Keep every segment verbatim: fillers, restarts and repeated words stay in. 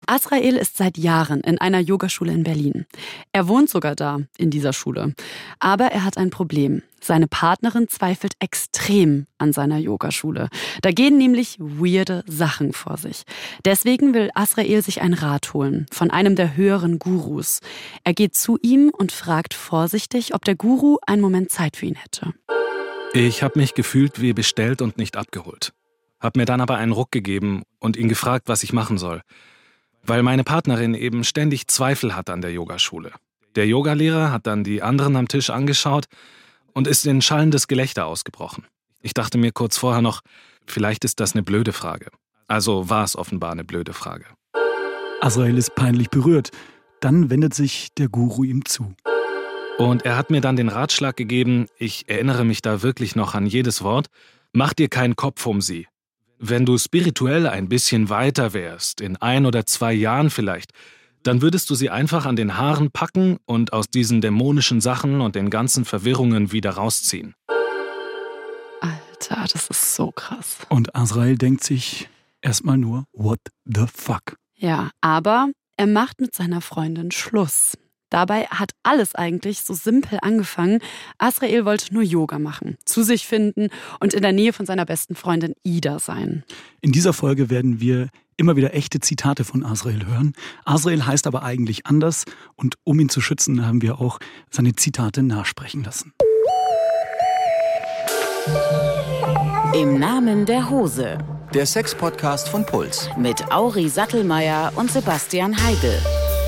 Azrael ist seit Jahren in einer Yogaschule in Berlin. Er wohnt sogar da, in dieser Schule. Aber er hat ein Problem. Seine Partnerin zweifelt extrem an seiner Yogaschule. Da gehen nämlich weirde Sachen vor sich. Deswegen will Azrael sich einen Rat holen von einem der höheren Gurus. Er geht zu ihm und fragt vorsichtig, ob der Guru einen Moment Zeit für ihn hätte. Ich habe mich gefühlt wie bestellt und nicht abgeholt. Hab mir dann aber einen Ruck gegeben und ihn gefragt, was ich machen soll. Weil meine Partnerin eben ständig Zweifel hat an der Yogaschule. Der Yogalehrer hat dann die anderen am Tisch angeschaut und ist in schallendes Gelächter ausgebrochen. Ich dachte mir kurz vorher noch, vielleicht ist das eine blöde Frage. Also war es offenbar eine blöde Frage. Azrael ist peinlich berührt. Dann wendet sich der Guru ihm zu. Und er hat mir dann den Ratschlag gegeben, ich erinnere mich da wirklich noch an jedes Wort, mach dir keinen Kopf um sie. Wenn du spirituell ein bisschen weiter wärst, in ein oder zwei Jahren vielleicht, dann würdest du sie einfach an den Haaren packen und aus diesen dämonischen Sachen und den ganzen Verwirrungen wieder rausziehen. Alter, das ist so krass. Und Azrael denkt sich erstmal nur, what the fuck? Ja, aber er macht mit seiner Freundin Schluss. Dabei hat alles eigentlich so simpel angefangen. Azrael wollte nur Yoga machen, zu sich finden und in der Nähe von seiner besten Freundin Ida sein. In dieser Folge werden wir immer wieder echte Zitate von Azrael hören. Azrael heißt aber eigentlich anders und um ihn zu schützen, haben wir auch seine Zitate nachsprechen lassen. Im Namen der Hose. Der Sex-Podcast von Puls. Mit Auri Sattelmeier und Sebastian Heigl.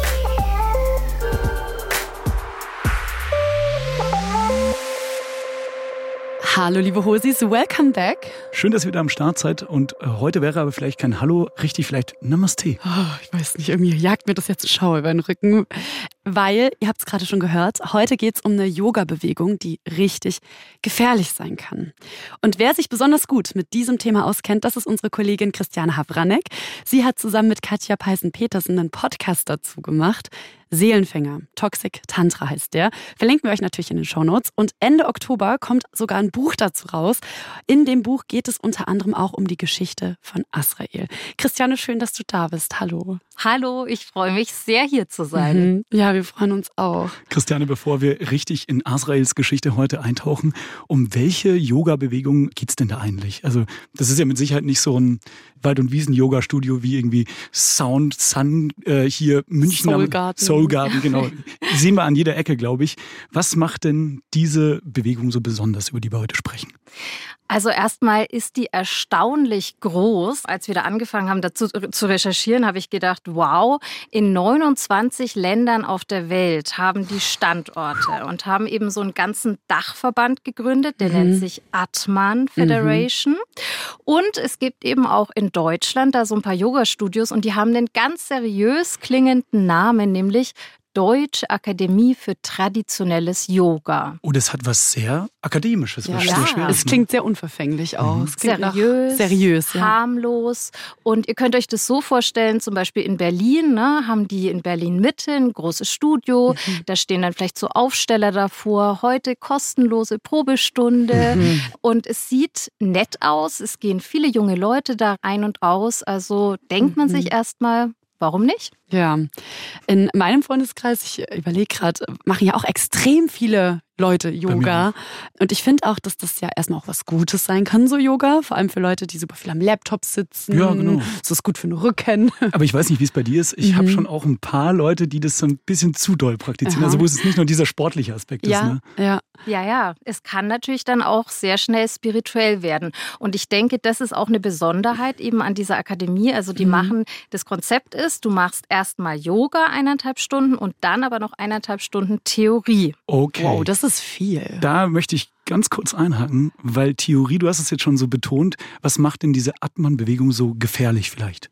Hallo liebe Hosis, welcome back. Schön, dass ihr wieder am Start seid und heute wäre aber vielleicht kein Hallo, richtig vielleicht Namaste. Oh, ich weiß nicht, irgendwie jagt mir das jetzt Schau über den Rücken, weil, ihr habt es gerade schon gehört, heute geht es um eine Yoga-Bewegung, die richtig gefährlich sein kann. Und wer sich besonders gut mit diesem Thema auskennt, das ist unsere Kollegin Christiane Havranek. Sie hat zusammen mit Katja Peisen-Petersen einen Podcast dazu gemacht. Seelenfänger, Toxic Tantra heißt der. Verlinken wir euch natürlich in den Shownotes. Und Ende Oktober kommt sogar ein Buch dazu raus. In dem Buch geht es unter anderem auch um die Geschichte von Azrael. Christiane, schön, dass du da bist. Hallo. Hallo, ich freue mich sehr, hier zu sein. Mhm. Ja, wir freuen uns auch. Christiane, bevor wir richtig in Azraels Geschichte heute eintauchen, um welche Yoga-Bewegung geht's denn da eigentlich? Also das ist ja mit Sicherheit nicht so ein Wald- und Wiesen-Yoga-Studio wie irgendwie Sound, Sun, äh, hier München. Soul Garden. Soul Garden, genau. Sehen wir an jeder Ecke, glaube ich. Was macht denn diese Bewegung so besonders, über die wir heute sprechen? Also erstmal ist die erstaunlich groß. Als wir da angefangen haben, dazu zu recherchieren, habe ich gedacht, wow, in neunundzwanzig Ländern auf der Welt haben die Standorte und haben eben so einen ganzen Dachverband gegründet, der mhm. nennt sich Atman Federation. Mhm. Und es gibt eben auch in Deutschland da so ein paar Yoga-Studios und die haben den ganz seriös klingenden Namen, nämlich Deutsche Akademie für traditionelles Yoga. Oh, das hat was sehr Akademisches, ja, was ja. sehr schwer ist. Es klingt sehr unverfänglich auch. Mhm. Es klingt seriös, seriös ja. harmlos. Und ihr könnt euch das so vorstellen, zum Beispiel in Berlin, ne, haben die in Berlin-Mitte ein großes Studio. Mhm. Da stehen dann vielleicht so Aufsteller davor. Heute kostenlose Probestunde. Mhm. Und es sieht nett aus. Es gehen viele junge Leute da ein und aus. Also denkt man mhm. sich erstmal, warum nicht? Ja, in meinem Freundeskreis, ich überlege gerade, machen ja auch extrem viele Leute Yoga. Und ich finde auch, dass das ja erstmal auch was Gutes sein kann, so Yoga. Vor allem für Leute, die super viel am Laptop sitzen. Ja, genau. Das ist gut für den Rücken. Aber ich weiß nicht, wie es bei dir ist. Ich mhm. habe schon auch ein paar Leute, die das so ein bisschen zu doll praktizieren. Aha. Also wo es nicht nur dieser sportliche Aspekt ja, ist. Ne? Ja, ja, ja. Es kann natürlich dann auch sehr schnell spirituell werden. Und ich denke, das ist auch eine Besonderheit eben an dieser Akademie. Also die mhm. machen, das Konzept ist, du machst erstmal Yoga eineinhalb Stunden und dann aber noch eineinhalb Stunden Theorie. Okay. Wow, das ist viel. Da möchte ich ganz kurz einhaken, weil Theorie, du hast es jetzt schon so betont, was macht denn diese Atman-Bewegung so gefährlich vielleicht?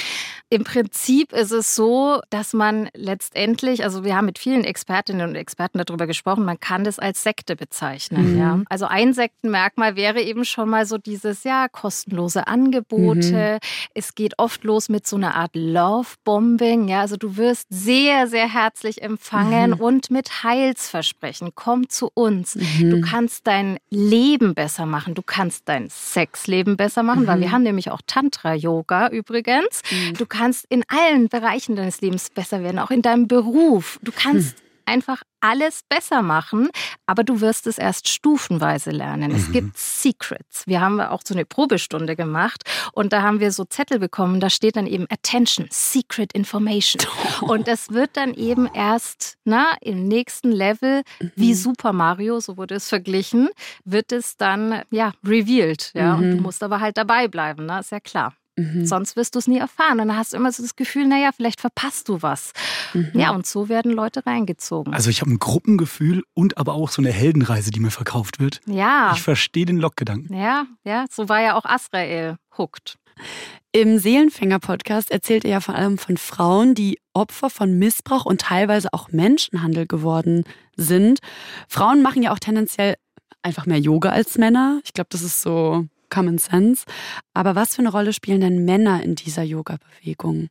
Im Prinzip ist es so, dass man letztendlich, also wir haben mit vielen Expertinnen und Experten darüber gesprochen, man kann das als Sekte bezeichnen. Mhm. Ja. Also ein Sektenmerkmal wäre eben schon mal so dieses, ja, kostenlose Angebote. Mhm. Es geht oft los mit so einer Art Love-Bombing. Ja. Also du wirst sehr, sehr herzlich empfangen mhm. und mit Heilsversprechen. Komm zu uns. Mhm. Du kannst dein Leben besser machen. Du kannst dein Sexleben besser machen, mhm. weil wir haben nämlich auch Tantra-Yoga übrigens. Mhm. Du kannst kannst in allen Bereichen deines Lebens besser werden, auch in deinem Beruf. Du kannst hm. einfach alles besser machen, aber du wirst es erst stufenweise lernen. Mhm. Es gibt Secrets. Wir haben auch so eine Probestunde gemacht und da haben wir so Zettel bekommen, da steht dann eben Attention, Secret Information. Oh. Und das wird dann eben erst na, im nächsten Level, mhm. wie Super Mario, so wurde es verglichen, wird es dann ja revealed. Ja? Mhm. Und du musst aber halt dabei bleiben, ne? Ist ja klar. Mhm. Sonst wirst du es nie erfahren. Und dann hast du immer so das Gefühl, naja, vielleicht verpasst du was. Mhm. Ja, und so werden Leute reingezogen. Also ich habe ein Gruppengefühl und aber auch so eine Heldenreise, die mir verkauft wird. Ja. Ich verstehe den Lockgedanken. Ja, ja, so war ja auch Azrael hooked. Im Seelenfänger-Podcast erzählt er ja vor allem von Frauen, die Opfer von Missbrauch und teilweise auch Menschenhandel geworden sind. Frauen machen ja auch tendenziell einfach mehr Yoga als Männer. Ich glaube, das ist so Common Sense. Aber was für eine Rolle spielen denn Männer in dieser Yoga-Bewegung?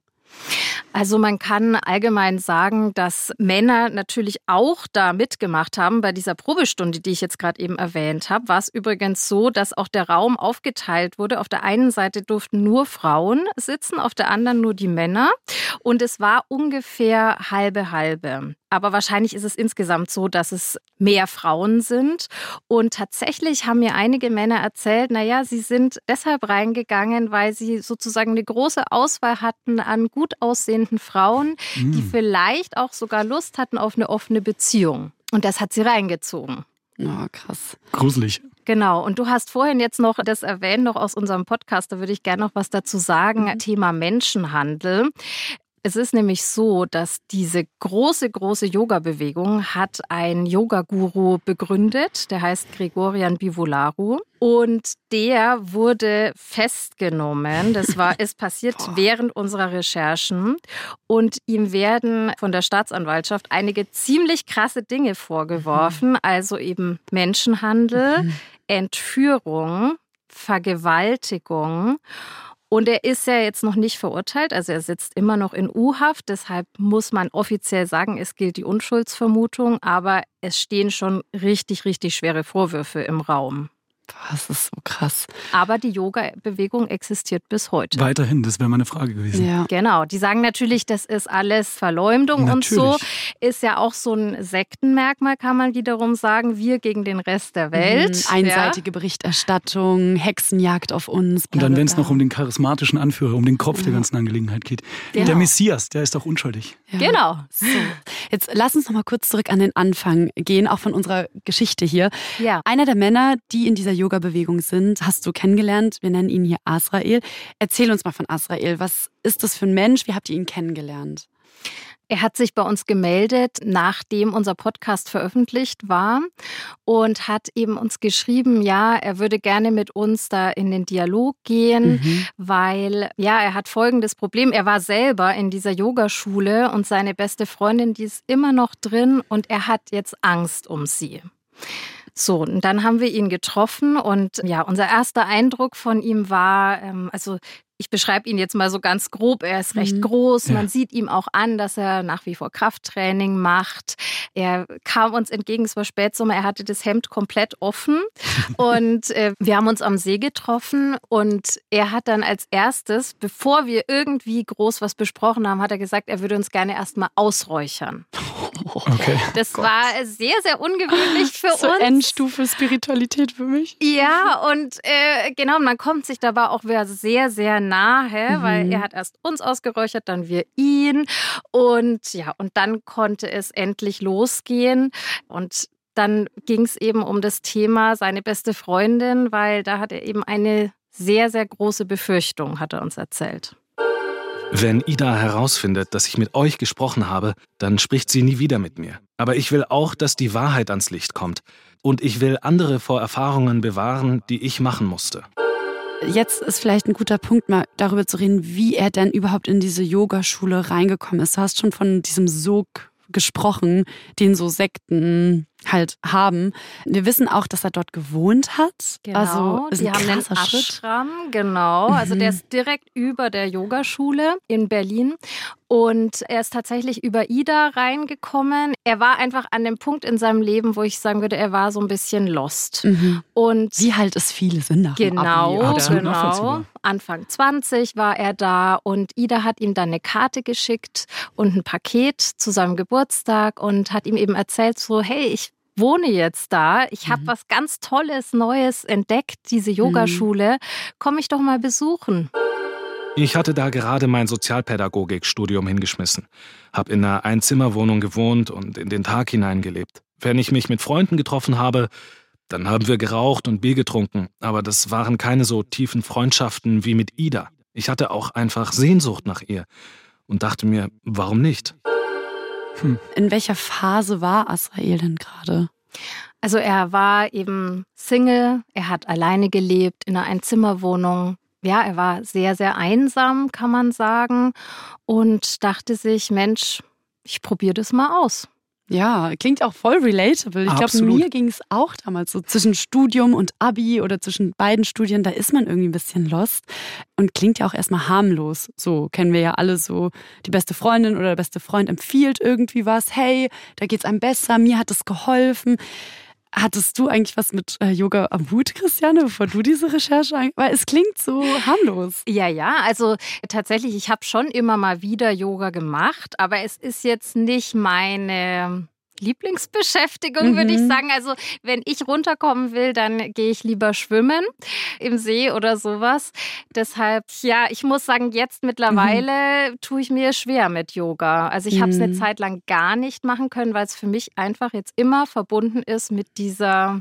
Also man kann allgemein sagen, dass Männer natürlich auch da mitgemacht haben. Bei dieser Probestunde, die ich jetzt gerade eben erwähnt habe, war es übrigens so, dass auch der Raum aufgeteilt wurde. Auf der einen Seite durften nur Frauen sitzen, auf der anderen nur die Männer. Und es war ungefähr halbe halbe. Aber wahrscheinlich ist es insgesamt so, dass es mehr Frauen sind. Und tatsächlich haben mir einige Männer erzählt, naja, sie sind deshalb reingegangen, weil sie sozusagen eine große Auswahl hatten an gut aussehenden Frauen, mhm. die vielleicht auch sogar Lust hatten auf eine offene Beziehung. Und das hat sie reingezogen. Oh, krass. Gruselig. Genau. Und du hast vorhin jetzt noch das erwähnt, noch aus unserem Podcast, da würde ich gerne noch was dazu sagen, mhm. Thema Menschenhandel. Es ist nämlich so, dass diese große, große Yoga-Bewegung hat ein Yoga-Guru begründet, der heißt Gregorian Bivolaru. Und der wurde festgenommen. Das war, ist passiert während unserer Recherchen. Und ihm werden von der Staatsanwaltschaft einige ziemlich krasse Dinge vorgeworfen. Also eben Menschenhandel, Entführung, Vergewaltigung. Und er ist ja jetzt noch nicht verurteilt, also er sitzt immer noch in U-Haft. Deshalb muss man offiziell sagen, es gilt die Unschuldsvermutung. Aber es stehen schon richtig, richtig schwere Vorwürfe im Raum. Das ist so krass. Aber die Yoga-Bewegung existiert bis heute. Weiterhin, das wäre meine Frage gewesen. Ja. Genau, die sagen natürlich, das ist alles Verleumdung natürlich. Und so. Ist ja auch so ein Sektenmerkmal, kann man wiederum sagen, wir gegen den Rest der Welt. Mhm. Einseitige ja. Berichterstattung, Hexenjagd auf uns. Und dann, wenn es noch um den charismatischen Anführer, um den Kopf ja. der ganzen Angelegenheit geht. Genau. Der Messias, der ist doch unschuldig. Ja. Genau. So. Jetzt lass uns noch mal kurz zurück an den Anfang gehen, auch von unserer Geschichte hier. Ja. Einer der Männer, die in dieser Yoga-Bewegung sind, hast du kennengelernt. Wir nennen ihn hier Azrael. Erzähl uns mal von Azrael. Was ist das für ein Mensch? Wie habt ihr ihn kennengelernt? Er hat sich bei uns gemeldet, nachdem unser Podcast veröffentlicht war und hat eben uns geschrieben, ja, er würde gerne mit uns da in den Dialog gehen, mhm. weil, ja, er hat folgendes Problem. Er war selber in dieser Yogaschule und seine beste Freundin, die ist immer noch drin und er hat jetzt Angst um sie. So, und dann haben wir ihn getroffen und ja, unser erster Eindruck von ihm war, ähm, also ich beschreibe ihn jetzt mal so ganz grob, er ist recht mhm. groß, man ja. sieht ihm auch an, dass er nach wie vor Krafttraining macht. Er kam uns entgegen, es war Spätsommer, er hatte das Hemd komplett offen und äh, wir haben uns am See getroffen und er hat dann als erstes, bevor wir irgendwie groß was besprochen haben, hat er gesagt, er würde uns gerne erstmal ausräuchern. Okay. Das Gott. war sehr, sehr ungewöhnlich für so uns. Endstufe Spiritualität für mich. Ja, und äh, genau, man kommt sich dabei auch wieder sehr, sehr nahe, mhm. weil er hat erst uns ausgeräuchert, dann wir ihn. Und ja, und dann konnte es endlich losgehen. Und dann ging es eben um das Thema seine beste Freundin, weil da hat er eben eine sehr, sehr große Befürchtung, hat er uns erzählt. Wenn Ida herausfindet, dass ich mit euch gesprochen habe, dann spricht sie nie wieder mit mir. Aber ich will auch, dass die Wahrheit ans Licht kommt. Und ich will andere vor Erfahrungen bewahren, die ich machen musste. Jetzt ist vielleicht ein guter Punkt, mal darüber zu reden, wie er denn überhaupt in diese Yogaschule reingekommen ist. Du hast schon von diesem Sog gesprochen, den so Sekten halt haben. Wir wissen auch, dass er dort gewohnt hat. Genau, also ist die ein haben einen Ashram, genau. Mhm. Also der ist direkt über der Yogaschule in Berlin. Und er ist tatsächlich über Ida reingekommen. Er war einfach an dem Punkt in seinem Leben, wo ich sagen würde, er war so ein bisschen lost. Mhm. Und wie halt es viele sind. Genau, Absolut genau. Anfang zwanzig war er da und Ida hat ihm dann eine Karte geschickt und ein Paket zu seinem Geburtstag und hat ihm eben erzählt so, hey, ich wohne jetzt da, ich habe mhm. was ganz Tolles, Neues entdeckt, diese Yogaschule, komm ich doch mal besuchen. Ich hatte da gerade mein Sozialpädagogikstudium hingeschmissen, habe in einer Einzimmerwohnung gewohnt und in den Tag hineingelebt. Wenn ich mich mit Freunden getroffen habe, dann haben wir geraucht und Bier getrunken, aber das waren keine so tiefen Freundschaften wie mit Ida. Ich hatte auch einfach Sehnsucht nach ihr und dachte mir, warum nicht? Hm. In welcher Phase war Azrael denn gerade? Also er war eben Single, er hat alleine gelebt in einer Einzimmerwohnung. Ja, er war sehr, sehr einsam, kann man sagen, und dachte sich, Mensch, ich probiere das mal aus. Ja, klingt auch voll relatable. Ich glaube, mir ging es auch damals so zwischen Studium und Abi oder zwischen beiden Studien, da ist man irgendwie ein bisschen lost und klingt ja auch erstmal harmlos. So kennen wir ja alle so, die beste Freundin oder der beste Freund empfiehlt irgendwie was. Hey, da geht's einem besser, mir hat es geholfen. Hattest du eigentlich was mit äh, Yoga am Hut, Christiane, bevor du diese Recherche eigentlich... Weil es klingt so harmlos. Ja, ja, also tatsächlich, ich habe schon immer mal wieder Yoga gemacht, aber es ist jetzt nicht meine Lieblingsbeschäftigung, mhm. würde ich sagen. Also wenn ich runterkommen will, dann gehe ich lieber schwimmen im See oder sowas. Deshalb, ja, ich muss sagen, jetzt mittlerweile mhm. tue ich mir schwer mit Yoga. Also ich mhm. habe es eine Zeit lang gar nicht machen können, weil es für mich einfach jetzt immer verbunden ist mit dieser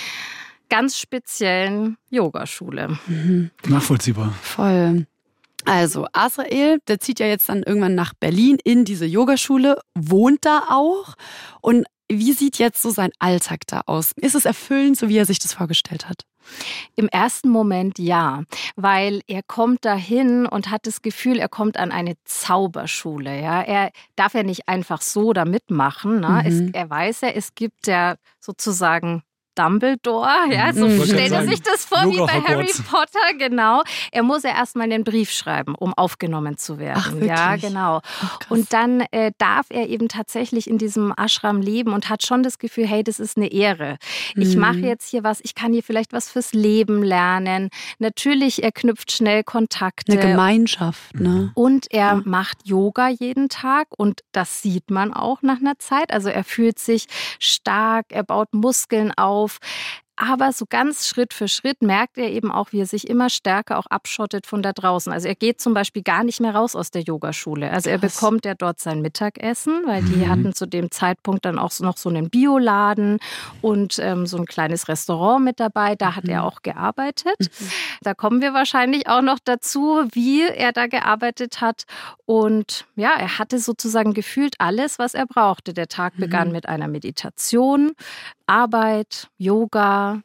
ganz speziellen Yogaschule. Mhm. Nachvollziehbar. Voll. Also Azrael, der zieht ja jetzt dann irgendwann nach Berlin in diese Yogaschule, wohnt da auch. Und wie sieht jetzt so sein Alltag da aus? Ist es erfüllend, so wie er sich das vorgestellt hat? Im ersten Moment ja, weil er kommt dahin und hat das Gefühl, er kommt an eine Zauberschule. Ja? Er darf ja nicht einfach so da mitmachen. Ne? Mhm. Es, er weiß ja, es gibt ja sozusagen Dumbledore, ja, so mhm. stellt er sich das vor wie bei Harry Potter, genau. Er muss ja erstmal einen Brief schreiben, um aufgenommen zu werden. Ach, wirklich? Ja, genau. Ach, und dann äh, darf er eben tatsächlich in diesem Ashram leben und hat schon das Gefühl, hey, das ist eine Ehre. Ich mhm. mache jetzt hier was, ich kann hier vielleicht was fürs Leben lernen. Natürlich, er knüpft schnell Kontakte. Eine Gemeinschaft, ne? Und er ja. macht Yoga jeden Tag und das sieht man auch nach einer Zeit. Also er fühlt sich stark, er baut Muskeln auf. Aber so ganz Schritt für Schritt merkt er eben auch, wie er sich immer stärker auch abschottet von da draußen. Also er geht zum Beispiel gar nicht mehr raus aus der Yogaschule. Also er bekommt ja dort sein Mittagessen, weil die mhm. hatten zu dem Zeitpunkt dann auch noch so einen Bioladen und ähm, so ein kleines Restaurant mit dabei. Da hat mhm. er auch gearbeitet. Mhm. Da kommen wir wahrscheinlich auch noch dazu, wie er da gearbeitet hat. Und ja, er hatte sozusagen gefühlt alles, was er brauchte. Der Tag mhm. begann mit einer Meditation, Arbeit, Yoga,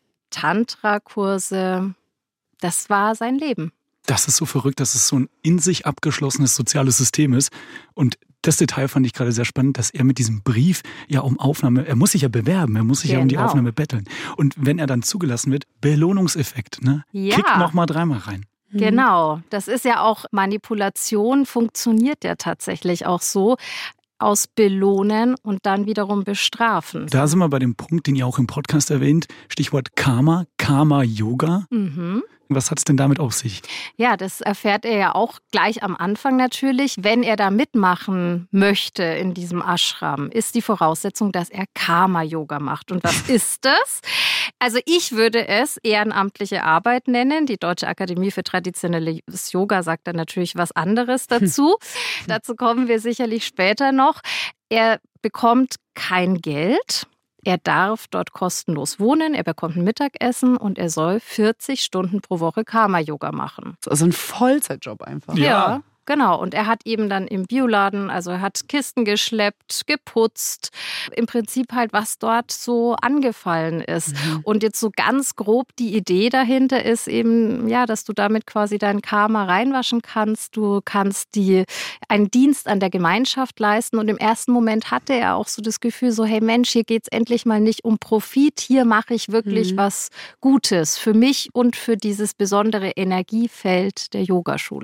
Tantra-Kurse. Das war sein Leben. Das ist so verrückt, dass es so ein in sich abgeschlossenes soziales System ist. Und das Detail fand ich gerade sehr spannend, dass er mit diesem Brief ja um Aufnahme, er muss sich ja bewerben, er muss sich genau. ja um die Aufnahme betteln. Und wenn er dann zugelassen wird, Belohnungseffekt, ne? Ja. Kick nochmal dreimal rein. Genau, das ist ja auch Manipulation, funktioniert ja tatsächlich auch so. Aus belohnen und dann wiederum bestrafen. Da sind wir bei dem Punkt, den ihr auch im Podcast erwähnt, Stichwort Karma, Karma-Yoga. Mhm. Was hat es denn damit auf sich? Ja, das erfährt er ja auch gleich am Anfang natürlich. Wenn er da mitmachen möchte in diesem Ashram, ist die Voraussetzung, dass er Karma-Yoga macht. Und was ist das? Also ich würde es ehrenamtliche Arbeit nennen. Die Deutsche Akademie für traditionelles Yoga sagt dann natürlich was anderes dazu. Dazu kommen wir sicherlich später noch. Er bekommt kein Geld. Er darf dort kostenlos wohnen, er bekommt ein Mittagessen und er soll vierzig Stunden pro Woche Karma-Yoga machen. Also ein Vollzeitjob einfach. Ja. ja. Genau, und er hat eben dann im Bioladen, also er hat Kisten geschleppt, geputzt, im Prinzip halt, was dort so angefallen ist. Mhm. Und jetzt so ganz grob die Idee dahinter ist eben, ja, dass du damit quasi dein Karma reinwaschen kannst. Du kannst die, einen Dienst an der Gemeinschaft leisten. Und im ersten Moment hatte er auch so das Gefühl, so hey Mensch, hier geht's endlich mal nicht um Profit, hier mache ich wirklich mhm. was Gutes für mich und für dieses besondere Energiefeld der Yogaschule.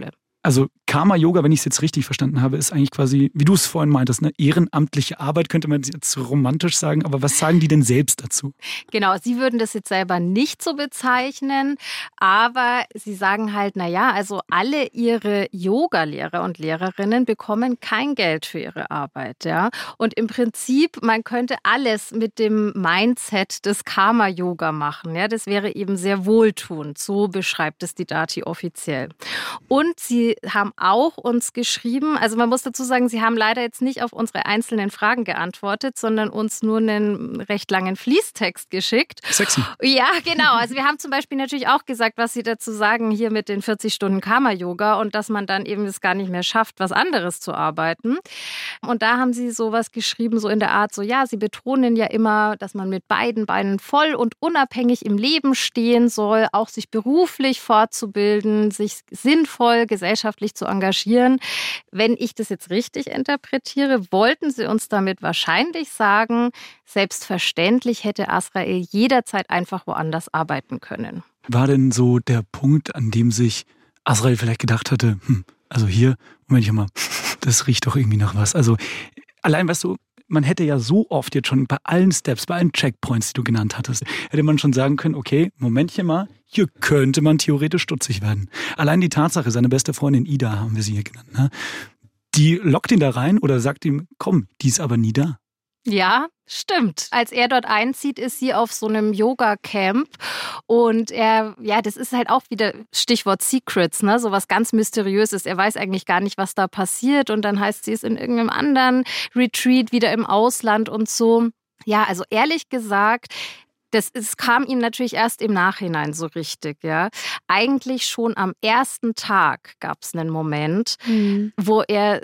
Also Karma-Yoga, wenn ich es jetzt richtig verstanden habe, ist eigentlich quasi, wie du es vorhin meintest, eine ehrenamtliche Arbeit, könnte man jetzt romantisch sagen. Aber was sagen die denn selbst dazu? Genau, sie würden das jetzt selber nicht so bezeichnen, aber sie sagen halt, naja, also alle ihre Yoga-Lehrer und Lehrerinnen bekommen kein Geld für ihre Arbeit. Ja? Und im Prinzip, man könnte alles mit dem Mindset des Karma-Yoga machen. Ja? Das wäre eben sehr wohltuend, so beschreibt es die Dati offiziell. Und sie haben auch uns geschrieben, also man muss dazu sagen, sie haben leider jetzt nicht auf unsere einzelnen Fragen geantwortet, sondern uns nur einen recht langen Fließtext geschickt. Sexy. Ja, genau. Also wir haben zum Beispiel natürlich auch gesagt, was sie dazu sagen hier mit den vierzig Stunden Karma-Yoga und dass man dann eben es gar nicht mehr schafft, was anderes zu arbeiten. Und da haben sie sowas geschrieben, so in der Art, so ja, sie betonen ja immer, dass man mit beiden Beinen voll und unabhängig im Leben stehen soll, auch sich beruflich fortzubilden, sich sinnvoll gesellschaftlich zu engagieren. Wenn ich das jetzt richtig interpretiere, wollten sie uns damit wahrscheinlich sagen, selbstverständlich hätte Azrael jederzeit einfach woanders arbeiten können. War denn so der Punkt, an dem sich Azrael vielleicht gedacht hatte, hm, also hier, Moment mal, das riecht doch irgendwie nach was. Also allein, weißt du, man hätte ja so oft jetzt schon bei allen Steps, bei allen Checkpoints, die du genannt hattest, hätte man schon sagen können, okay, Momentchen mal, hier könnte man theoretisch stutzig werden. Allein die Tatsache, seine beste Freundin Ida, haben wir sie hier genannt, ne? Die lockt ihn da rein oder sagt ihm, komm, die ist aber nie da. Ja, stimmt. Als er dort einzieht, ist sie auf so einem Yoga-Camp und er, ja, das ist halt auch wieder Stichwort Secrets, ne, so was ganz Mysteriöses. Er weiß eigentlich gar nicht, was da passiert und dann heißt sie ist in irgendeinem anderen Retreat wieder im Ausland und so. Ja, also ehrlich gesagt, Das, es kam ihm natürlich erst im Nachhinein so richtig, ja. Eigentlich schon am ersten Tag gab es einen Moment, mhm. wo er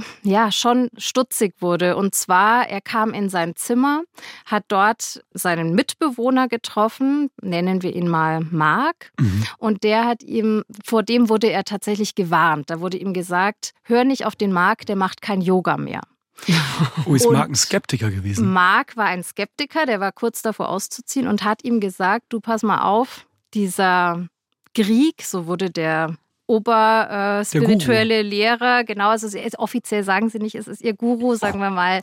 ja schon stutzig wurde. Und zwar, er kam in sein Zimmer, hat dort seinen Mitbewohner getroffen, nennen wir ihn mal Mark. Mhm. Und der hat ihm, vor dem wurde er tatsächlich gewarnt. Da wurde ihm gesagt, hör nicht auf den Mark, der macht kein Yoga mehr. Oh, ist Mark ein Skeptiker gewesen? Mark war ein Skeptiker, der war kurz davor auszuziehen und hat ihm gesagt, du pass mal auf, dieser Grieg, so wurde der oberspirituelle äh, Lehrer, genau, also offiziell sagen sie nicht, es ist ihr Guru, sagen wir mal,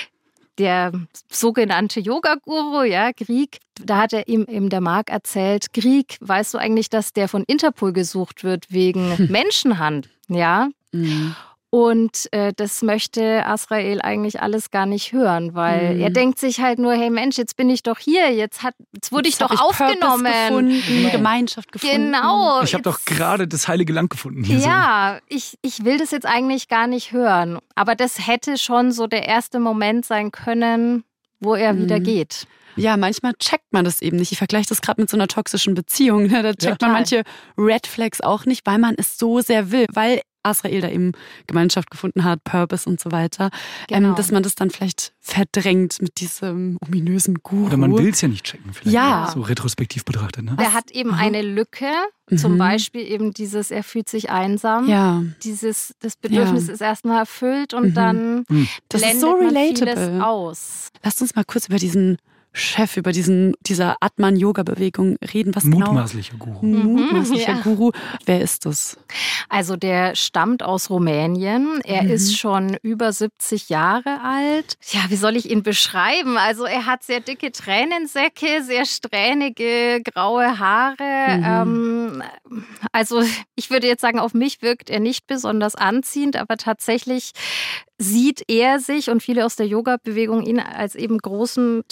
der sogenannte Yoga-Guru, ja, Grieg, da hat er ihm eben der Mark erzählt, Grieg, weißt du eigentlich, dass der von Interpol gesucht wird wegen hm. Menschenhandel, ja? Mhm. Und äh, das möchte Azrael eigentlich alles gar nicht hören, weil mhm. er denkt sich halt nur, hey Mensch, jetzt bin ich doch hier, jetzt, hat, jetzt wurde jetzt ich doch ich aufgenommen. Gefunden, Gemeinschaft gefunden. Genau. Ich habe doch gerade das heilige Land gefunden. Hier ja, so. ich, ich will das jetzt eigentlich gar nicht hören. Aber das hätte schon so der erste Moment sein können, wo er mhm. wieder geht. Ja, manchmal checkt man das eben nicht. Ich vergleiche das gerade mit so einer toxischen Beziehung. Da checkt ja. man manche Red Flags auch nicht, weil man es so sehr will, weil Azrael da eben Gemeinschaft gefunden hat, Purpose und so weiter, genau. ähm, dass man das dann vielleicht verdrängt mit diesem ominösen Guru. Oder man will es ja nicht checken, vielleicht ja. so retrospektiv betrachtet. Ne? Der hat eben mhm. eine Lücke, zum mhm. Beispiel eben dieses, er fühlt sich einsam, ja. dieses, das Bedürfnis ja. ist erstmal erfüllt und mhm. dann mhm. das blendet ist so man relatable. vieles aus. Lasst uns mal kurz über diesen Chef, über diesen, dieser Atman-Yoga-Bewegung reden. Was Mutmaßlicher genau? Guru. Mutmaßlicher ja. Guru. Wer ist das? Also der stammt aus Rumänien. Er mhm. ist schon über siebzig Jahre alt. Ja, wie soll ich ihn beschreiben? Also er hat sehr dicke Tränensäcke, sehr strähnige graue Haare. Mhm. Ähm, also ich würde jetzt sagen, auf mich wirkt er nicht besonders anziehend, aber tatsächlich sieht er sich und viele aus der Yoga-Bewegung ihn als eben großen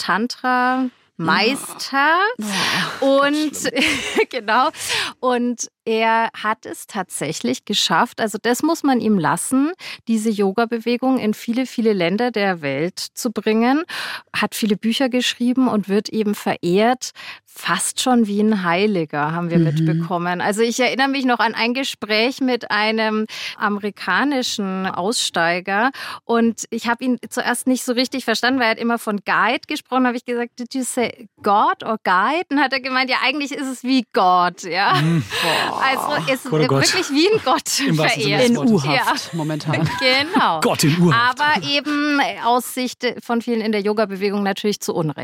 Tantra-Meister. Oh. Und genau. Und er hat es tatsächlich geschafft, also das muss man ihm lassen, diese Yoga-Bewegung in viele, viele Länder der Welt zu bringen, hat viele Bücher geschrieben und wird eben verehrt, fast schon wie ein Heiliger, haben wir mhm. mitbekommen. Also ich erinnere mich noch an ein Gespräch mit einem amerikanischen Aussteiger und ich habe ihn zuerst nicht so richtig verstanden, weil er hat immer von Guide gesprochen, habe ich gesagt, did you say God or Guide? Und hat er gemeint, ja eigentlich ist es wie Gott, ja. Mhm. Also es ist Gott, oh Gott. wirklich wie ein Gott verehrt. In U-Haft ja. momentan. Genau. Gott in U-Haft. Aber eben aus Sicht von vielen in der Yoga-Bewegung natürlich zu Unrecht.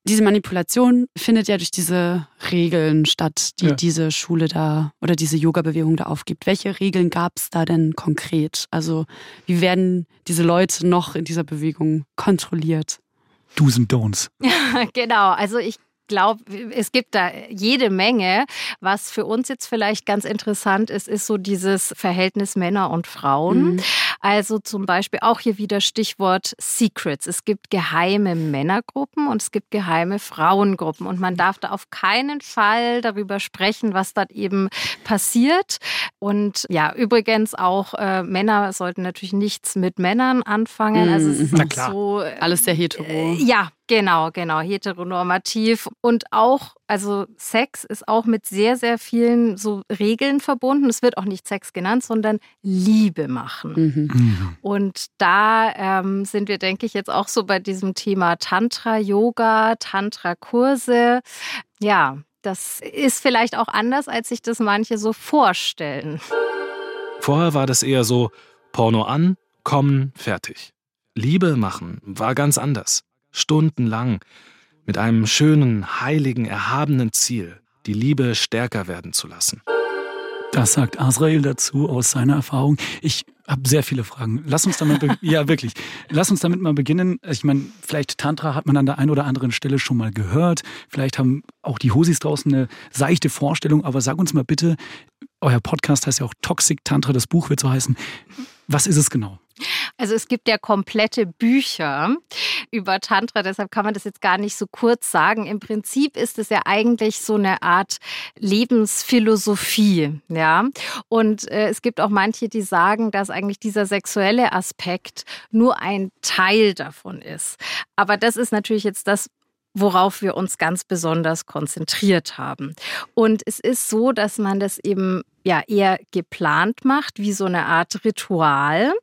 diese Manipulation findet ja durch diese Regeln statt, die Ja. diese Schule da oder diese Yoga-Bewegung da aufgibt. Welche Regeln gab es da denn konkret? Also wie werden diese Leute noch in dieser Bewegung kontrolliert? Do's and Don'ts. Genau, also ich glaube, es gibt da jede Menge. Was für uns jetzt vielleicht ganz interessant ist, ist so dieses Verhältnis Männer und Frauen. Mhm. Also zum Beispiel auch hier wieder Stichwort Secrets. Es gibt geheime Männergruppen und es gibt geheime Frauengruppen. Und man darf da auf keinen Fall darüber sprechen, was dort eben passiert. Und ja, übrigens auch äh, Männer sollten natürlich nichts mit Männern anfangen. Mhm. Also es ist Na auch klar. so... Alles sehr hetero. Äh, ja, genau, genau, heteronormativ. Und auch, also Sex ist auch mit sehr, sehr vielen so Regeln verbunden. Es wird auch nicht Sex genannt, sondern Liebe machen. Mhm. Mhm. Und da ähm, sind wir, denke ich, jetzt auch so bei diesem Thema Tantra-Yoga, Tantra-Kurse. Ja, das ist vielleicht auch anders, als sich das manche so vorstellen. Vorher war das eher so, Porno an, kommen, fertig. Liebe machen war ganz anders. Stundenlang. Mit einem schönen, heiligen, erhabenen Ziel, die Liebe stärker werden zu lassen. Das sagt Azrael dazu aus seiner Erfahrung. Ich habe sehr viele Fragen. Lass uns damit, be- ja wirklich, lass uns damit mal beginnen. Ich meine, vielleicht Tantra hat man an der einen oder anderen Stelle schon mal gehört. Vielleicht haben auch die Hosis draußen eine seichte Vorstellung. Aber sag uns mal bitte, euer Podcast heißt ja auch Toxic Tantra, das Buch wird so heißen. Was ist es genau? Also es gibt ja komplette Bücher über Tantra, deshalb kann man das jetzt gar nicht so kurz sagen. Im Prinzip ist es ja eigentlich so eine Art Lebensphilosophie, ja. Und äh, es gibt auch manche, die sagen, dass eigentlich dieser sexuelle Aspekt nur ein Teil davon ist. Aber das ist natürlich jetzt das, worauf wir uns ganz besonders konzentriert haben. Und es ist so, dass man das eben ja eher geplant macht, wie so eine Art Ritual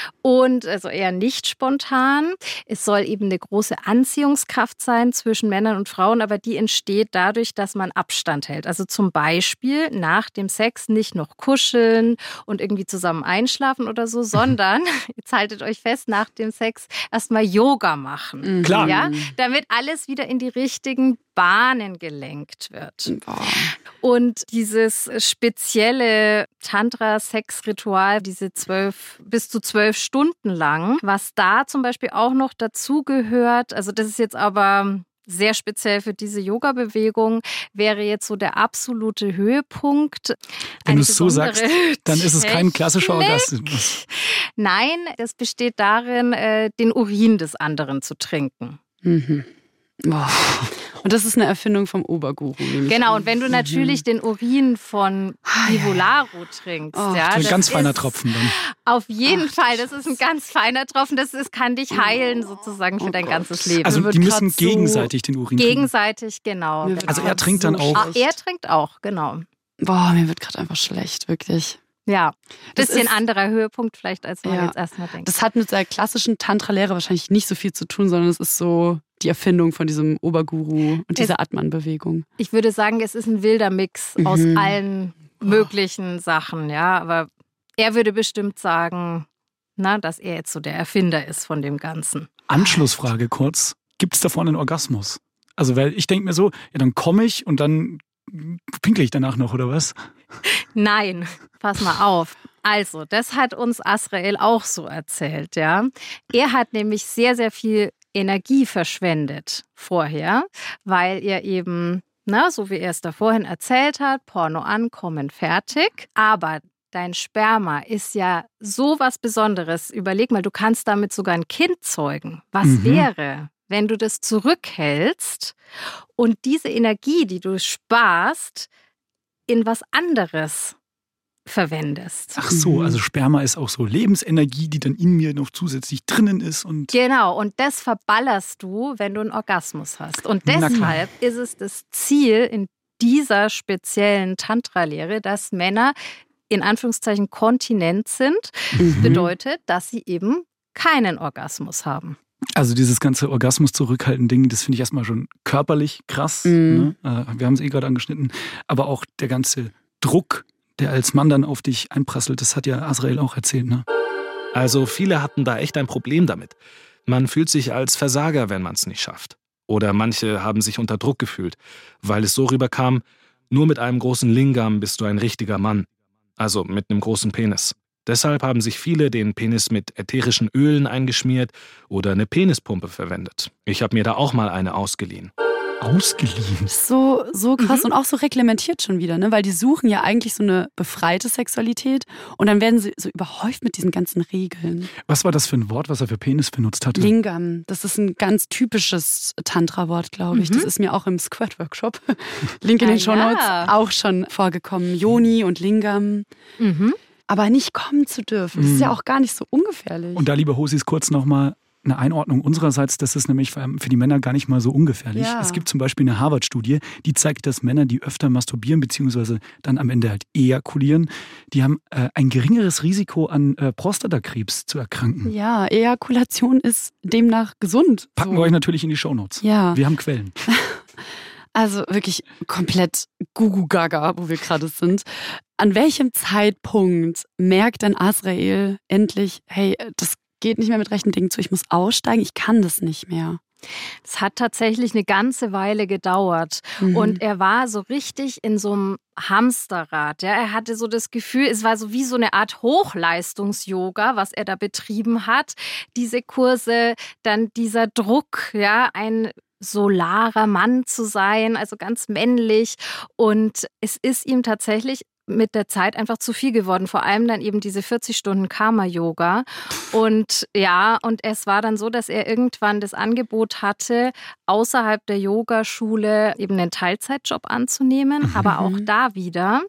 und also eher nicht spontan. Es soll eben eine große Anziehungskraft sein zwischen Männern und Frauen, aber die entsteht dadurch, dass man Abstand hält. Also zum Beispiel nach dem Sex nicht noch kuscheln und irgendwie zusammen einschlafen oder so, sondern, jetzt haltet euch fest, nach dem Sex erstmal Yoga machen. Mhm. Klar. Ja, damit alles wieder in die richtigen Bahnen gelenkt wird. Boah. Und dieses spezielle Tantra-Sex-Ritual, diese zwölf, bis zu zwölf Stunden lang, was da zum Beispiel auch noch dazu gehört, also das ist jetzt aber sehr speziell für diese Yoga-Bewegung, wäre jetzt so der absolute Höhepunkt. Wenn Eine du es so sagst, besondere dann ist es kein klassischer Technik. Orgasmus. Nein, das besteht darin, äh, den Urin des anderen zu trinken. Mhm. Boah. Und das ist eine Erfindung vom Oberguru. nehme ich Genau, an. und wenn du natürlich den Urin von Divolaro trinkst, Oh, ja, Ein das ganz feiner ist Tropfen dann. auf jeden Fall, das ist ein ganz feiner Tropfen, das ist, kann dich heilen sozusagen für Oh dein Gott. ganzes Leben. Also wird die müssen grad so gegenseitig den Urin trinken. Gegenseitig, genau. Mir wird genau. Also er grad trinkt dann auch. Ah, schlecht. er trinkt auch, genau. Boah, mir wird gerade einfach schlecht, wirklich. Ja, Das bisschen ist- anderer Höhepunkt vielleicht, als man Ja. jetzt erstmal denkt. Das hat mit der klassischen Tantra-Lehre wahrscheinlich nicht so viel zu tun, sondern es ist so die Erfindung von diesem Oberguru und dieser Atman-Bewegung. Ich würde sagen, es ist ein wilder Mix Mhm. aus allen möglichen Sachen, ja. Aber er würde bestimmt sagen, na, dass er jetzt so der Erfinder ist von dem Ganzen. Anschlussfrage kurz. Gibt es davon einen Orgasmus? Also weil ich denke mir so, ja dann komme ich und dann pinkle ich danach noch, oder was? Nein, pass mal auf. Also, das hat uns Azrael auch so erzählt, ja. Er hat nämlich sehr, sehr viel Energie verschwendet vorher, weil er eben, na, so wie er es da vorhin erzählt hat, Porno ankommen, fertig. Aber dein Sperma ist ja so was Besonderes. Überleg mal, du kannst damit sogar ein Kind zeugen. Was Mhm. wäre, wenn du das zurückhältst und diese Energie, die du sparst, in was anderes verwendest? Ach so, Mhm. also Sperma ist auch so Lebensenergie, die dann in mir noch zusätzlich drinnen ist und Genau, und das verballerst du, wenn du einen Orgasmus hast. Und Na klar. deshalb ist es das Ziel in dieser speziellen Tantra-Lehre, dass Männer in Anführungszeichen kontinent sind. Mhm. Bedeutet, dass sie eben keinen Orgasmus haben. also dieses ganze Orgasmus zurückhalten Ding, das finde ich erstmal schon körperlich krass. Mhm. Ne? Äh, Wir haben es eh gerade angeschnitten, aber auch der ganze Druck, der als Mann dann auf dich einprasselt, das hat ja Azrael auch erzählt, ne? Also viele hatten da echt ein Problem damit. Man fühlt sich als Versager, wenn man es nicht schafft. Oder manche haben sich unter Druck gefühlt, weil es so rüberkam, nur mit einem großen Lingam bist du ein richtiger Mann. Also mit einem großen Penis. Deshalb haben sich viele den Penis mit ätherischen Ölen eingeschmiert oder eine Penispumpe verwendet. Ich habe mir da auch mal eine ausgeliehen. Ausgeliehen? So, so krass Mhm. und auch so reglementiert schon wieder, ne? Weil die suchen ja eigentlich so eine befreite Sexualität und dann werden sie so überhäuft mit diesen ganzen Regeln. Was war das für ein Wort, was er für Penis benutzt hatte? Lingam, das ist ein ganz typisches Tantra-Wort, glaube ich. Mhm. Das ist mir auch im Squirt-Workshop, Link in den Ah, Shownotes, ja. auch schon vorgekommen. Yoni und Lingam. Mhm. Aber nicht kommen zu dürfen, das ist Mhm. ja auch gar nicht so ungefährlich. Und da, liebe Hosis, kurz nochmal eine Einordnung unsererseits. Das ist nämlich für für die Männer gar nicht mal so ungefährlich. Ja. Es gibt zum Beispiel eine Harvard-Studie, die zeigt, dass Männer, die öfter masturbieren bzw. dann am Ende halt ejakulieren, die haben äh, ein geringeres Risiko an äh, Prostatakrebs zu erkranken. Ja, Ejakulation ist demnach gesund. Packen so. wir euch natürlich in die Shownotes. Ja. Wir haben Quellen. Also wirklich komplett Gugu-Gaga, wo wir gerade sind. An welchem Zeitpunkt merkt denn Azrael endlich, hey, das geht nicht mehr mit rechten Dingen zu, ich muss aussteigen, ich kann das nicht mehr? Es hat tatsächlich eine ganze Weile gedauert. Mhm. Und er war so richtig in so einem Hamsterrad. Ja, er hatte so das Gefühl, es war so wie so eine Art Hochleistungs-Yoga, was er da betrieben hat. Diese Kurse, dann dieser Druck, ja, ein solarer Mann zu sein, also ganz männlich. Und es ist ihm tatsächlich mit der Zeit einfach zu viel geworden. Vor allem dann eben diese vierzig Stunden Karma-Yoga. Und ja, und es war dann so, dass er irgendwann das Angebot hatte, außerhalb der Yogaschule eben einen Teilzeitjob anzunehmen. Aber auch da wieder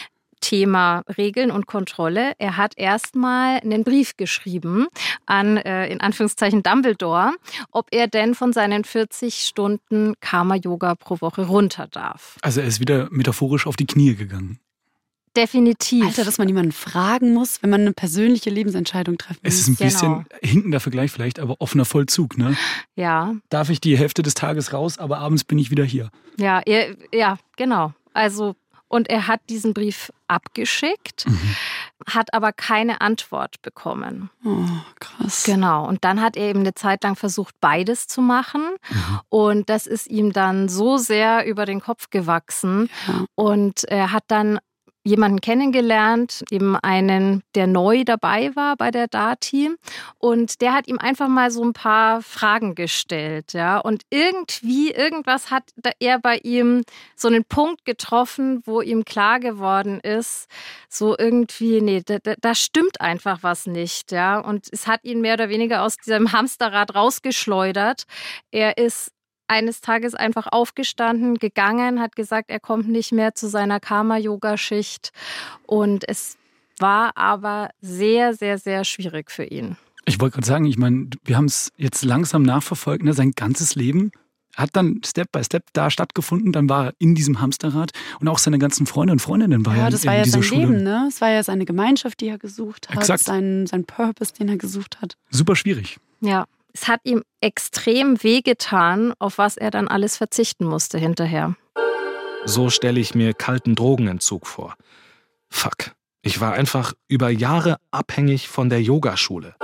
Thema Regeln und Kontrolle. Er hat erstmal einen Brief geschrieben an, äh, in Anführungszeichen, Dumbledore, ob er denn von seinen vierzig Stunden Karma-Yoga pro Woche runter darf. Also er ist wieder metaphorisch auf die Knie gegangen. Definitiv. Alter, dass man jemanden fragen muss, wenn man eine persönliche Lebensentscheidung treffen muss. Es ist ein Genau. bisschen hinkender Vergleich vielleicht, aber offener Vollzug. Ne? Ja, Darf ich die Hälfte des Tages raus, aber abends bin ich wieder hier. ja, er, ja, genau. Also, und er hat diesen Brief abgeschickt, hat aber keine Antwort bekommen. Oh, krass. Genau. Und dann hat er eben eine Zeit lang versucht, beides zu machen. Und das ist ihm dann so sehr über den Kopf gewachsen. Ja. Und er hat dann jemanden kennengelernt, eben einen, der neu dabei war bei der Dati. Und der hat ihm einfach mal so ein paar Fragen gestellt. Ja. Und irgendwie, irgendwas hat da er bei ihm so einen Punkt getroffen, wo ihm klar geworden ist, so irgendwie, nee, da, da, da stimmt einfach was nicht. Ja. Und es hat ihn mehr oder weniger aus diesem Hamsterrad rausgeschleudert. Er ist eines Tages einfach aufgestanden, gegangen, hat gesagt, er kommt nicht mehr zu seiner Karma-Yoga-Schicht. Und es war aber sehr, sehr, sehr schwierig für ihn. Ich wollte gerade sagen, ich meine, wir haben es jetzt langsam nachverfolgt, ne? Sein ganzes Leben hat dann Step by Step da stattgefunden, dann war er in diesem Hamsterrad und auch seine ganzen Freunde und Freundinnen waren Ja, ja das in, war in ja dieser sein Schule. Leben, ne? Es war ja seine Gemeinschaft, die er gesucht hat, Exakt. sein, sein Purpose, den er gesucht hat. Super schwierig. Ja, es hat ihm extrem wehgetan, auf was er dann alles verzichten musste hinterher. So stelle ich mir kalten Drogenentzug vor. Fuck. Ich war einfach über Jahre abhängig von der Yogaschule.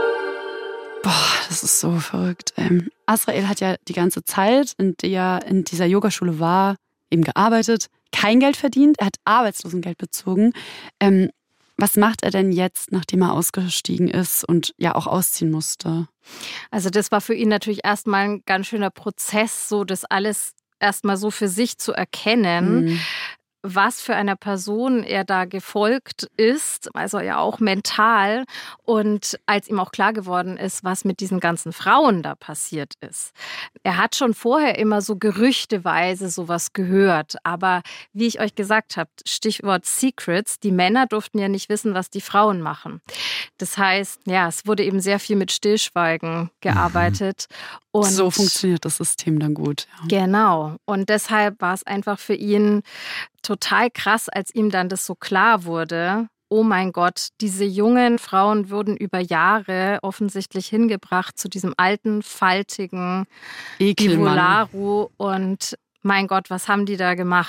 Boah, das ist so verrückt. Ähm, Azrael hat ja die ganze Zeit, in der er in dieser Yogaschule war, eben gearbeitet, kein Geld verdient, er hat Arbeitslosengeld bezogen. Ähm, was macht er denn jetzt, nachdem er ausgestiegen ist und ja auch ausziehen musste? Also das war für ihn natürlich erstmal ein ganz schöner Prozess, so das alles erstmal so für sich zu erkennen. Mhm. Was für einer Person er da gefolgt ist, also ja auch mental. Und als ihm auch klar geworden ist, was mit diesen ganzen Frauen da passiert ist. Er hat schon vorher immer so gerüchteweise sowas gehört. Aber wie ich euch gesagt habe, Stichwort Secrets, die Männer durften ja nicht wissen, was die Frauen machen. Das heißt, ja, es wurde eben sehr viel mit Stillschweigen gearbeitet. Und So funktioniert das System dann gut. Ja. Genau. Und deshalb war es einfach für ihn total krass, als ihm dann das so klar wurde. Oh mein Gott, diese jungen Frauen wurden über Jahre offensichtlich hingebracht zu diesem alten, faltigen Ekelmann. Ivolaru. Und mein Gott, was haben die da gemacht?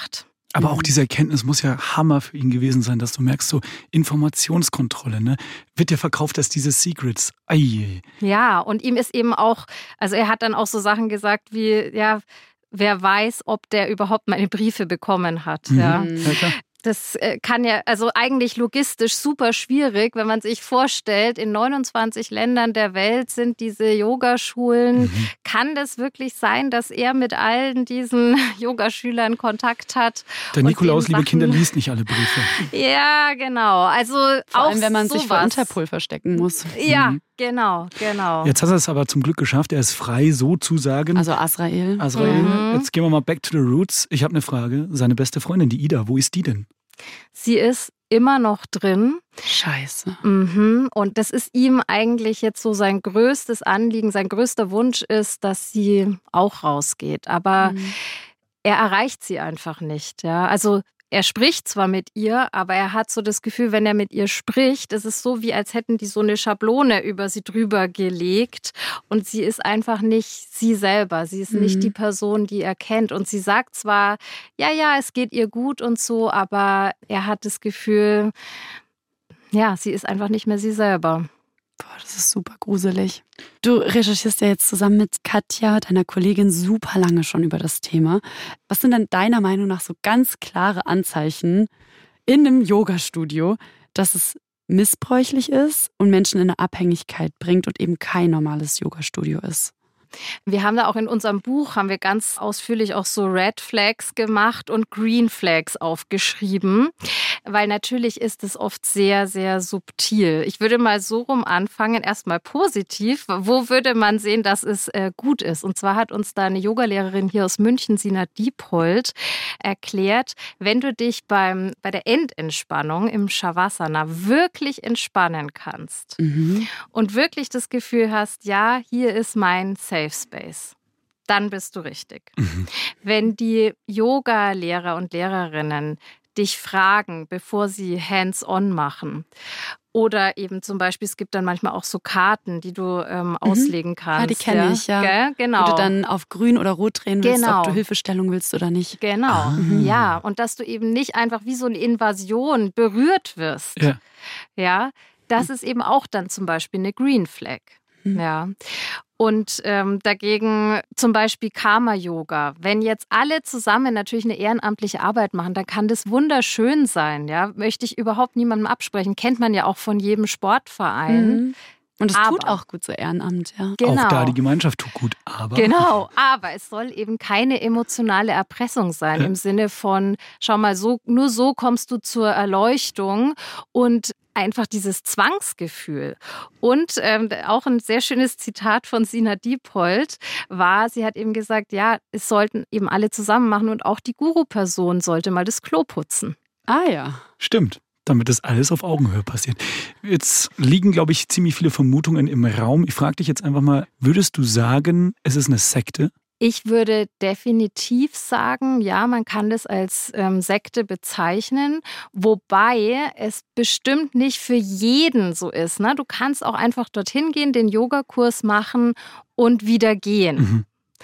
Aber auch diese Erkenntnis muss ja Hammer für ihn gewesen sein, dass du merkst, so Informationskontrolle, ne? Wird dir verkauft als diese Secrets. Ei. Ja, und ihm ist eben auch, also er hat dann auch so Sachen gesagt wie, ja, wer weiß, ob der überhaupt meine Briefe bekommen hat. Mhm. Ja. Ja, klar. Das kann ja, also eigentlich logistisch super schwierig, wenn man sich vorstellt, in neunundzwanzig Ländern der Welt sind diese Yogaschulen. Mhm. Kann das wirklich sein, dass er mit allen diesen Yogaschülern Kontakt hat? Der Nikolaus, liebe Kinder, liest nicht alle Briefe. Ja, genau. Also vor auch allem, wenn man sowas. sich vor Interpol verstecken muss. Ja, Mhm. genau, genau. Jetzt hat er es aber zum Glück geschafft. Er ist frei, so zu sagen. Also Azrael. Azrael, Mhm. jetzt gehen wir mal back to the roots. Ich habe eine Frage. Seine beste Freundin, die Ida, wo ist die denn? Sie ist immer noch drin. Scheiße. Mhm. Und das ist ihm eigentlich jetzt so sein größtes Anliegen, sein größter Wunsch ist, dass sie auch rausgeht. Aber Mhm. er erreicht sie einfach nicht. Ja? Also er spricht zwar mit ihr, aber er hat so das Gefühl, wenn er mit ihr spricht, es ist so, wie als hätten die so eine Schablone über sie drüber gelegt. Und sie ist einfach nicht sie selber. Sie ist Mhm. nicht die Person, die er kennt. Und sie sagt zwar, ja, ja, es geht ihr gut und so, aber er hat das Gefühl, ja, sie ist einfach nicht mehr sie selber. Boah, das ist super gruselig. Du recherchierst ja jetzt zusammen mit Katja, deiner Kollegin, super lange schon über das Thema. Was sind denn deiner Meinung nach so ganz klare Anzeichen in einem Yoga-Studio, dass es missbräuchlich ist und Menschen in eine Abhängigkeit bringt und eben kein normales Yoga-Studio ist? Wir haben da auch in unserem Buch, haben wir ganz ausführlich auch so Red Flags gemacht und Green Flags aufgeschrieben, weil natürlich ist es oft sehr, sehr subtil. Ich würde mal so rum anfangen, erstmal positiv. Wo würde man sehen, dass es äh, gut ist? Und zwar hat uns da eine Yogalehrerin hier aus München, Sina Diephold, erklärt, wenn du dich beim, bei der Endentspannung im Shavasana wirklich entspannen kannst Mhm. und wirklich das Gefühl hast, ja, hier ist mein Safe Space, dann bist du richtig. Mhm. Wenn die Yoga-Lehrer und Lehrerinnen dich fragen, bevor sie hands-on machen, oder eben zum Beispiel, es gibt dann manchmal auch so Karten, die du ähm, auslegen kannst. Ja, die kenne ich, ja. Gell? Genau. Wo du dann auf grün oder rot drehen willst, Genau. ob du Hilfestellung willst oder nicht. Genau, Ah. ja. Und dass du eben nicht einfach wie so eine Invasion berührt wirst. Ja. Ja, das ist eben auch dann zum Beispiel eine Green Flag. Mhm. Ja. Und ähm, dagegen zum Beispiel Karma-Yoga. Wenn jetzt alle zusammen natürlich eine ehrenamtliche Arbeit machen, dann kann das wunderschön sein. Ja? Möchte ich überhaupt niemandem absprechen. Kennt man ja auch von jedem Sportverein. Mhm. Und es Aber- tut auch gut so Ehrenamt, ja. Genau. Auch da, die Gemeinschaft tut gut, aber... Genau, aber es soll eben keine emotionale Erpressung sein, Ja. im Sinne von, schau mal, so, nur so kommst du zur Erleuchtung und einfach dieses Zwangsgefühl. Und ähm, auch ein sehr schönes Zitat von Sina Diephold war, sie hat eben gesagt, ja, es sollten eben alle zusammen machen und auch die Guru-Person sollte mal das Klo putzen. Ah ja. Stimmt, damit das alles auf Augenhöhe passiert. Jetzt liegen, glaube ich, ziemlich viele Vermutungen im Raum. Ich frage dich jetzt einfach mal, würdest du sagen, es ist eine Sekte? Ich würde definitiv sagen, ja, man kann das als ähm, Sekte bezeichnen, wobei es bestimmt nicht für jeden so ist. Ne? Du kannst auch einfach dorthin gehen, den Yogakurs machen und wieder gehen. Mhm.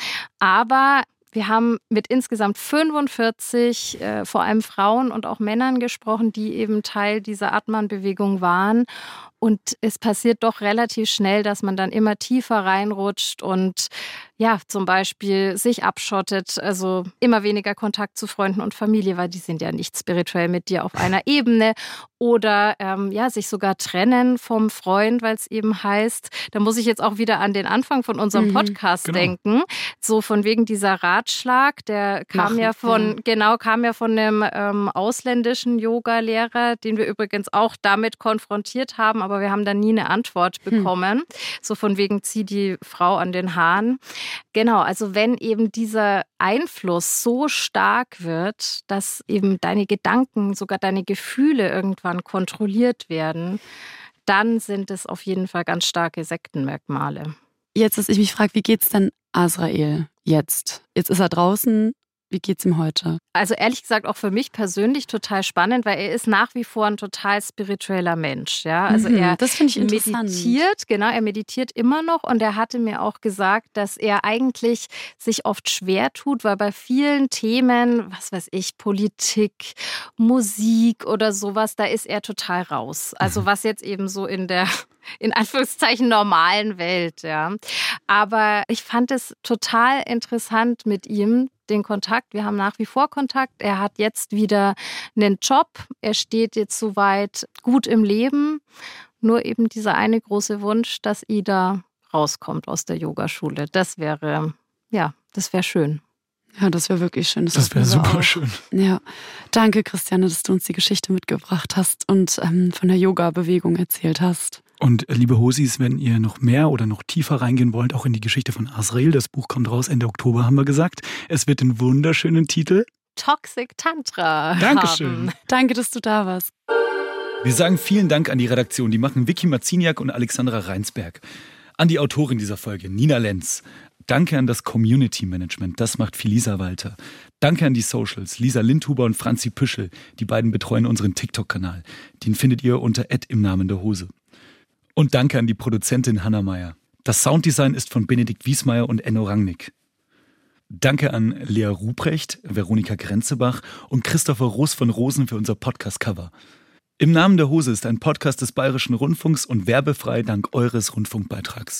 Aber wir haben mit insgesamt fünfundvierzig, äh, vor allem Frauen und auch Männern gesprochen, die eben Teil dieser Atman-Bewegung waren. Und es passiert doch relativ schnell, dass man dann immer tiefer reinrutscht und ja, zum Beispiel sich abschottet, also immer weniger Kontakt zu Freunden und Familie, weil die sind ja nicht spirituell mit dir auf einer Ebene. Oder ähm, ja, sich sogar trennen vom Freund, weil es eben heißt, da muss ich jetzt auch wieder an den Anfang von unserem Mhm, Podcast genau. denken. So von wegen dieser Ratschlag, der kam Machen, ja von, ja. genau, kam ja von einem ähm, ausländischen Yoga-Lehrer, den wir übrigens auch damit konfrontiert haben, aber wir haben da nie eine Antwort bekommen. So von wegen, zieh die Frau an den Haaren. Genau, also wenn eben dieser Einfluss so stark wird, dass eben deine Gedanken, sogar deine Gefühle irgendwann kontrolliert werden, dann sind es auf jeden Fall ganz starke Sektenmerkmale. Jetzt, dass ich mich frage, wie geht's denn Azrael jetzt? Jetzt ist er draußen wie geht's ihm heute? Also ehrlich gesagt auch für mich persönlich total spannend, weil er ist nach wie vor ein total spiritueller Mensch. Ja? Also Mhm, er das finde ich interessant. meditiert, genau, er meditiert immer noch und er hatte mir auch gesagt, dass er eigentlich sich oft schwer tut, weil bei vielen Themen, was weiß ich, Politik, Musik oder sowas, da ist er total raus. Also was jetzt eben so in der in Anführungszeichen normalen Welt, ja. Aber ich fand es total interessant mit ihm, den Kontakt. Wir haben nach wie vor Kontakt. Er hat jetzt wieder einen Job. Er steht jetzt soweit gut im Leben. Nur eben dieser eine große Wunsch, dass Ida rauskommt aus der Yogaschule. Das wäre, ja, das wäre schön. Ja, das wäre wirklich schön. Das, Das wäre hoffen wir super auch. schön. Ja, danke Christiane, dass du uns die Geschichte mitgebracht hast und ähm, von der Yoga-Bewegung erzählt hast. Und äh, liebe Hosis, wenn ihr noch mehr oder noch tiefer reingehen wollt, auch in die Geschichte von Azrael, das Buch kommt raus Ende Oktober, haben wir gesagt. Es wird den wunderschönen Titel Toxic Tantra Dankeschön. haben. Danke, dass du da warst. Wir sagen vielen Dank an die Redaktion. Die machen Vicky Marziniak und Alexandra Reinsberg. An die Autorin dieser Folge, Nina Lenz. Danke an das Community Management, das macht Felisa Walter. Danke an die Socials, Lisa Lindhuber und Franzi Püschel. Die beiden betreuen unseren TikTok-Kanal. Den findet ihr unter at im Namen der Hose. Und danke an die Produzentin Hanna Meyer. Das Sounddesign ist von Benedikt Wiesmeier und Enno Rangnick. Danke an Lea Ruprecht, Veronika Grenzebach und Christopher Roos von Rosen für unser Podcast-Cover. Im Namen der Hose ist ein Podcast des Bayerischen Rundfunks und werbefrei dank eures Rundfunkbeitrags.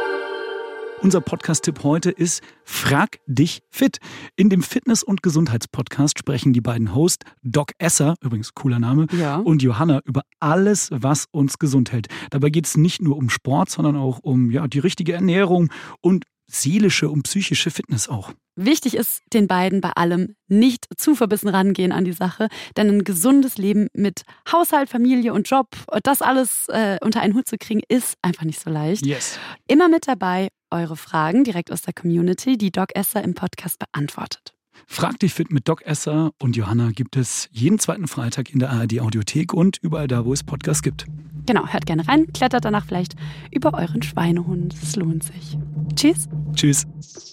Unser Podcast-Tipp heute ist Frag dich fit. In dem Fitness- und Gesundheitspodcast sprechen die beiden Hosts Doc Esser, übrigens cooler Name, Ja. und Johanna über alles, was uns gesund hält. Dabei geht es nicht nur um Sport, sondern auch um ja, die richtige Ernährung und seelische und psychische Fitness auch. Wichtig ist den beiden bei allem nicht zu verbissen rangehen an die Sache, denn ein gesundes Leben mit Haushalt, Familie und Job, das alles äh, unter einen Hut zu kriegen, ist einfach nicht so leicht. Yes. Immer mit dabei eure Fragen direkt aus der Community, die Doc Esser im Podcast beantwortet. Frag dich fit mit Doc Esser und Johanna gibt es jeden zweiten Freitag in der A R D Audiothek und überall da, wo es Podcasts gibt. Genau, hört gerne rein, klettert danach vielleicht über euren Schweinehund. Es lohnt sich. Tschüss. Tschüss.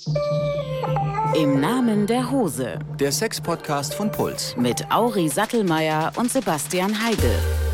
Im Namen der Hose Der Sex-Podcast von Puls. mit Auri Sattelmeier und Sebastian Heigl.